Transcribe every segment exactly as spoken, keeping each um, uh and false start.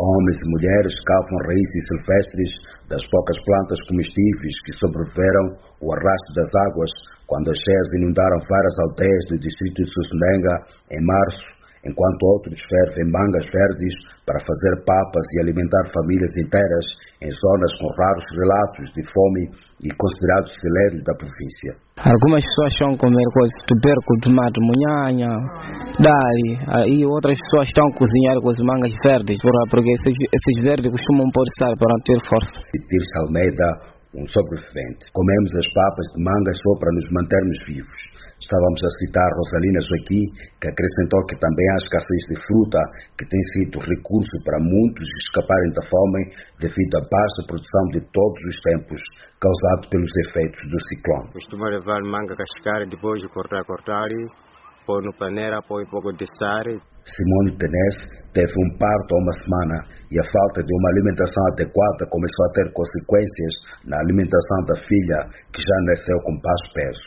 Homens e mulheres cavam raízes silvestres das poucas plantas comestíveis que sobreviveram o arrasto das águas quando as cheias inundaram várias aldeias do distrito de Sussundenga em março, enquanto outros fervem mangas verdes para fazer papas e alimentar famílias inteiras em zonas com raros relatos de fome e considerados celeiros da província. Algumas pessoas estão a comer coisas, tubérculo, tomate, munhanha, dali, aí outras pessoas estão a cozinhar com as mangas verdes, porque esses, esses verdes costumam pôr sal para ter força. Tirce Almeida, um sobrevivente. Comemos as papas de mangas só para nos mantermos vivos. Estávamos a citar Rosalina Joaquim, que acrescentou que também há escassez de fruta, que tem sido recurso para muitos escaparem da fome devido à baixa produção de todos os tempos, causado pelos efeitos do ciclone. Costuma levar manga cascar, depois de cortar, cortar, pôr no panela, põe um pouco de sal. Simone Tenes teve um parto há uma semana e a falta de uma alimentação adequada começou a ter consequências na alimentação da filha, que já nasceu com baixo peso.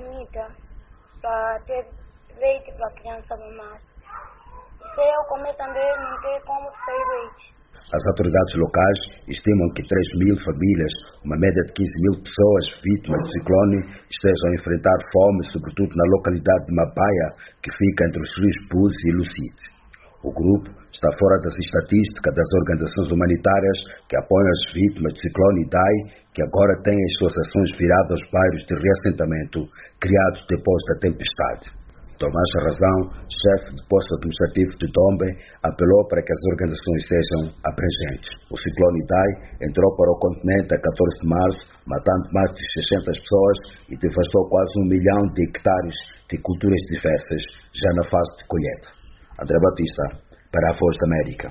Para ter leite para a criança mamar. Se eu comer também, não tem como sair leite. As autoridades locais estimam que três mil famílias, uma média de quinze mil pessoas vítimas do ciclone, estejam a enfrentar fome, sobretudo na localidade de Mabaia, que fica entre os rios Puse e Lucite. O grupo está fora das estatísticas das organizações humanitárias que apoiam as vítimas do ciclone Idai, que agora têm as suas ações viradas aos bairros de reassentamento criados depois da tempestade. Tomás Razão, chefe do posto administrativo de Dombe, apelou para que as organizações sejam abrangentes. O ciclone Idai entrou para o continente a catorze de março, matando mais de seiscentas pessoas e devastou quase um milhão de hectares de culturas diversas, já na fase de colheita. André Batista, para a Voz da América.